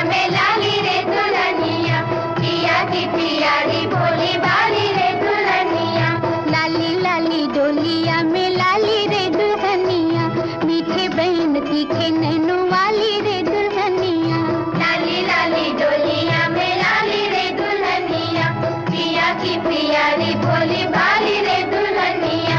में लाली रे दुल्हनिया, पिया की पियारी भोली भाली रे दुल्हनिया। लाली लाली डोलिया में लाली रे दुल्हनिया, मीठे बहन तीखे नैनों वाली रे दुल्हनिया। लाली लाली डोलिया में लाली रे दुल्हनिया, पिया की पियारी भोली भाली रे दुल्हनिया।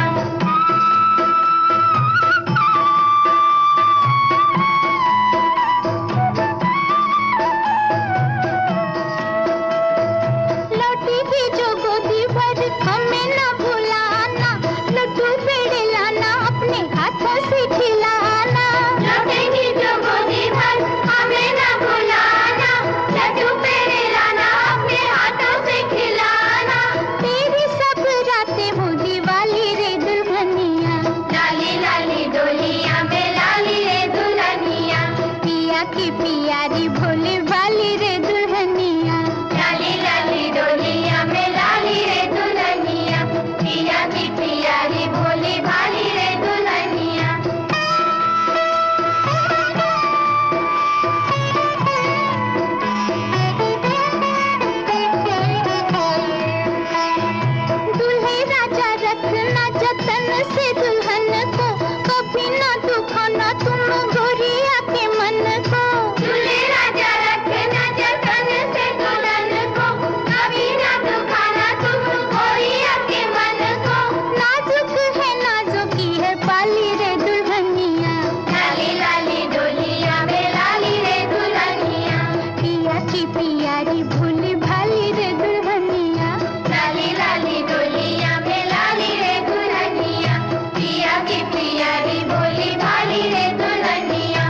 लौटी भी जो गोदी भर हमें न भुलाना, लड्डू पेड़े लाना अपने हाथों से खिलाना। लौटेगी जो गोदी भर हमें न भुलाना, लड्डू पेड़े लाना अपने हाथों से खिलाना। तेरी सब रातें हो दिवाली रे दुल्हनिया, लाली लाली डोलिया में लाली रे दुल्हनिया, पिया की पियारी भोले भाली रे दुल्हनिया। लाली लाली डोलिया में लाली रे दुल्हनिया, पिया की पियारी भोली भाली रे दुल्हनिया। दूल्हे राजा रखना जतन से दुल्हन को, कभी ना दुखाना तुम गोरिया के मन को। दूल्हे राजा रखना जतन से दुल्हन को, कभी ना दुखाना तुम गोरिया के मन को। नाजुक है नाजुकी है पाली रे दुल्हनिया, लाली लाली डोलिया में लाली रे दुल्हनिया, पिया की पियारी भोली भाली रे दुल्हनिया। लाली लाली डोलिया में लाली रे दुल्हनिया, पिया की पियारी भोली भाली रे दुल्हनिया।